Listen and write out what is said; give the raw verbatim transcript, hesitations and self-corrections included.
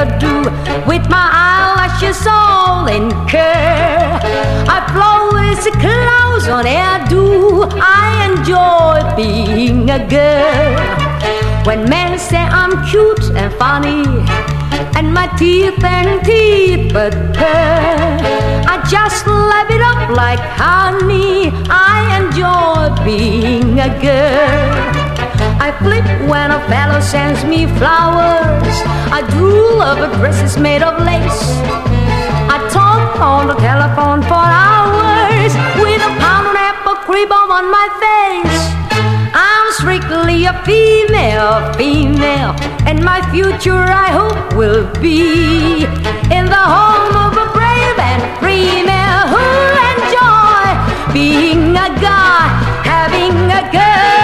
do. With my eyelashes all in curl, I blow as clouds on hairdo. I enjoy being a girl. When men say I'm cute and funny, and my teeth and teeth but pearl, I just lap it up like honey. I enjoy being a girl. I flip when a fellow sends me flowers. I drool over dresses made of lace. I talk on the telephone for hours with a pound and apple cream on my face. I'm strictly a female, female, and my future I hope will be in the home of a brave and free male who'll enjoy being a guy, having a girl.